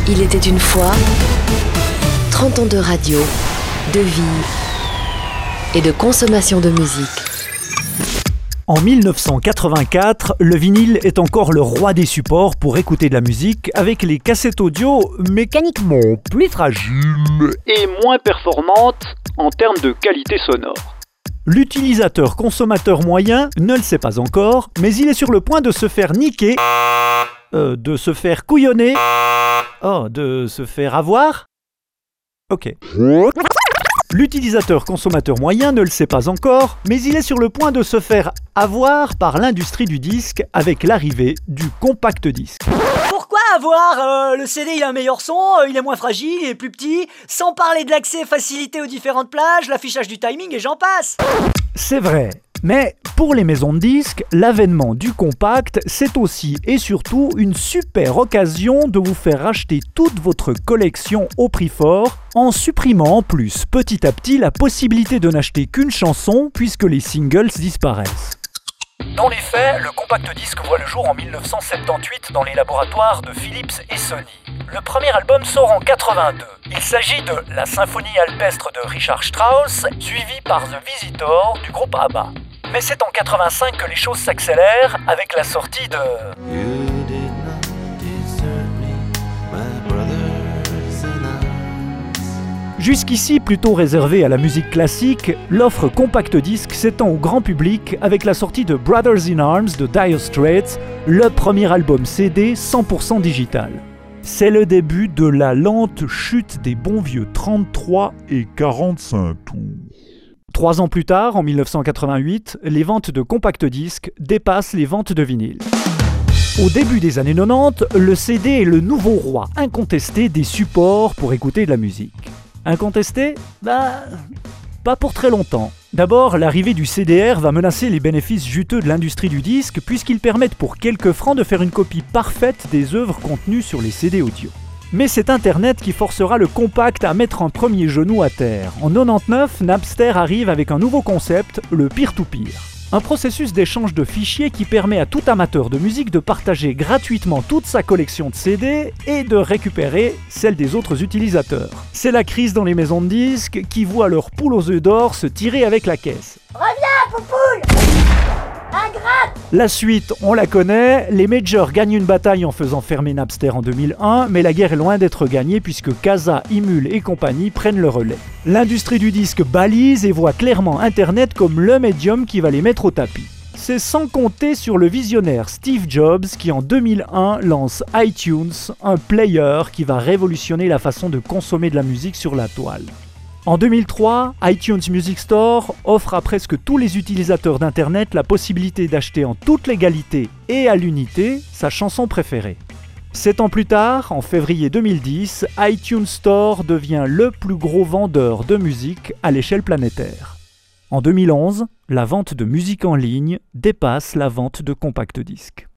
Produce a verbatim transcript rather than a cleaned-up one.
Il était une fois trente ans de radio, de vie et de consommation de musique. En mille neuf cent quatre-vingt-quatre, le vinyle est encore le roi des supports pour écouter de la musique avec les cassettes audio mécaniquement plus fragiles et moins performantes en termes de qualité sonore. L'utilisateur consommateur moyen ne le sait pas encore, mais il est sur le point de se faire niquer, euh, de se faire couillonner, oh, de se faire avoir. Ok. L'utilisateur consommateur moyen ne le sait pas encore, mais il est sur le point de se faire avoir par l'industrie du disque avec l'arrivée du compact disque. Pourquoi avoir euh, le C D il a un meilleur son, euh, il est moins fragile, il est plus petit, sans parler de l'accès facilité aux différentes plages, l'affichage du timing et j'en passe. C'est vrai, mais pour les maisons de disques, l'avènement du compact, c'est aussi et surtout une super occasion de vous faire racheter toute votre collection au prix fort, en supprimant en plus petit à petit la possibilité de n'acheter qu'une chanson puisque les singles disparaissent. Dans les faits, le compact disque voit le jour en mille neuf cent soixante-dix-huit dans les laboratoires de Philips et Sony. Le premier album sort en quatre-vingt-deux. Il s'agit de La Symphonie alpestre de Richard Strauss, suivi par The Visitor du groupe ABBA. Mais c'est en quatre-vingt-cinq que les choses s'accélèrent avec la sortie de... Jusqu'ici plutôt réservé à la musique classique, l'offre compact disque s'étend au grand public avec la sortie de Brothers in Arms de Dire Straits, le premier album C D cent pour cent digital. C'est le début de la lente chute des bons vieux trente-trois et quarante-cinq tours. Trois ans plus tard, en mille neuf cent quatre-vingt-huit, les ventes de compact disque dépassent les ventes de vinyle. Au début des années quatre-vingt-dix, le C D est le nouveau roi incontesté des supports pour écouter de la musique. Incontesté ? Bah, pas pour très longtemps. D'abord, l'arrivée du C D R va menacer les bénéfices juteux de l'industrie du disque puisqu'ils permettent pour quelques francs de faire une copie parfaite des œuvres contenues sur les C D audio. Mais c'est Internet qui forcera le compact à mettre un premier genou à terre. En mille neuf cent quatre-vingt-dix-neuf, Napster arrive avec un nouveau concept, le peer-to-peer. Un processus d'échange de fichiers qui permet à tout amateur de musique de partager gratuitement toute sa collection de C D et de récupérer celle des autres utilisateurs. C'est la crise dans les maisons de disques qui voient leur poule aux œufs d'or se tirer avec la caisse. Reviens, Poupoule! Ingrate! La suite, on la connaît, les majors gagnent une bataille en faisant fermer Napster en deux mille un, mais la guerre est loin d'être gagnée puisque Kazaa, Imul et compagnie prennent le relais. L'industrie du disque balise et voit clairement Internet comme le médium qui va les mettre au tapis. C'est sans compter sur le visionnaire Steve Jobs qui en deux mille un lance iTunes, un player qui va révolutionner la façon de consommer de la musique sur la toile. En deux mille trois, iTunes Music Store offre à presque tous les utilisateurs d'Internet la possibilité d'acheter en toute légalité et à l'unité sa chanson préférée. Sept ans plus tard, en février deux mille dix, iTunes Store devient le plus gros vendeur de musique à l'échelle planétaire. En deux mille onze, la vente de musique en ligne dépasse la vente de compact disques.